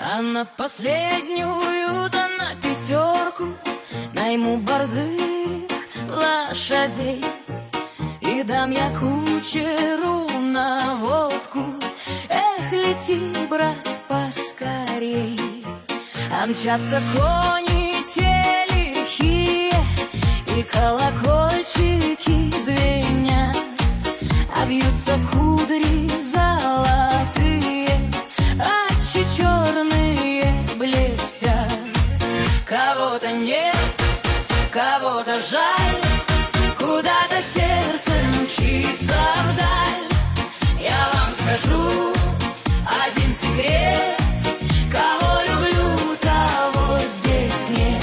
А на последнюю, да на пятерку найму борзых лошадей и дам я кучеру на водку. Эх, лети, брат, поскорей. А мчатся кони те лихие, и колокольчики звенят, а вьются кудри золотые, очи черные блестят. Кого-то нет, кого-то жаль, куда-то сердце мчится вдаль. Я вам скажу один секрет: кого люблю, того здесь нет.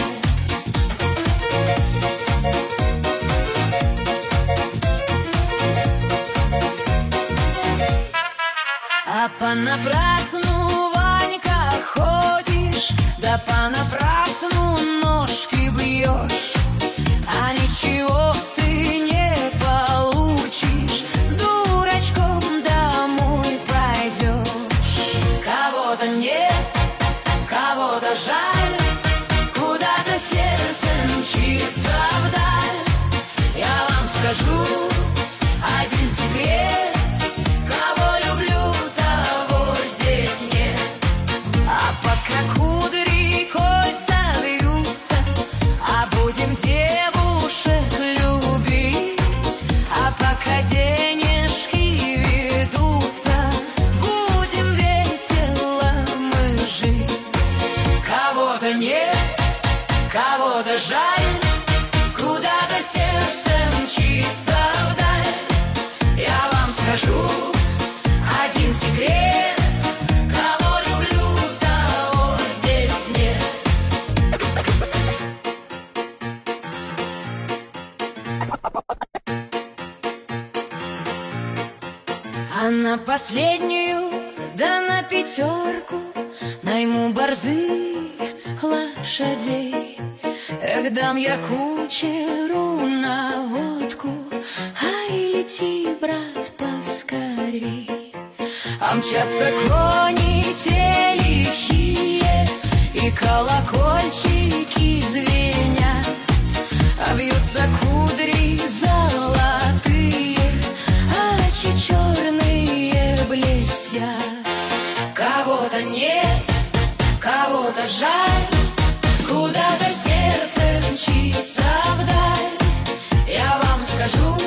А понапрасну, Ванька, ходишь, да понапрасну ножки бьешь, а ничего ты не получишь, дурачком домой пойдешь. Кого-то нет, кого-то жаль, куда-то сердце мчится вдаль. Я вам скажу один секрет: кого люблю, того здесь нет. А пока кудри кольца вьются, а будем девушек любить, а пока денежки ведутся, будем весело мы жить. Кого-то нет, кого-то жаль, куда-то сердце мчится вдаль. Я вам скажу один секрет: кого люблю, того здесь нет. А на последнюю, да на пятерку найму борзых лошадей. Эх, дам я кучеру на водку, ай, лети, брат, поскорей. А мчатся кони те лихие, и колокольчики звенят, а вьются кудри золотые, очи черные блестят. Кого-то нет, кого-то жаль, куда-то сердце мчится вдаль. Я вам скажу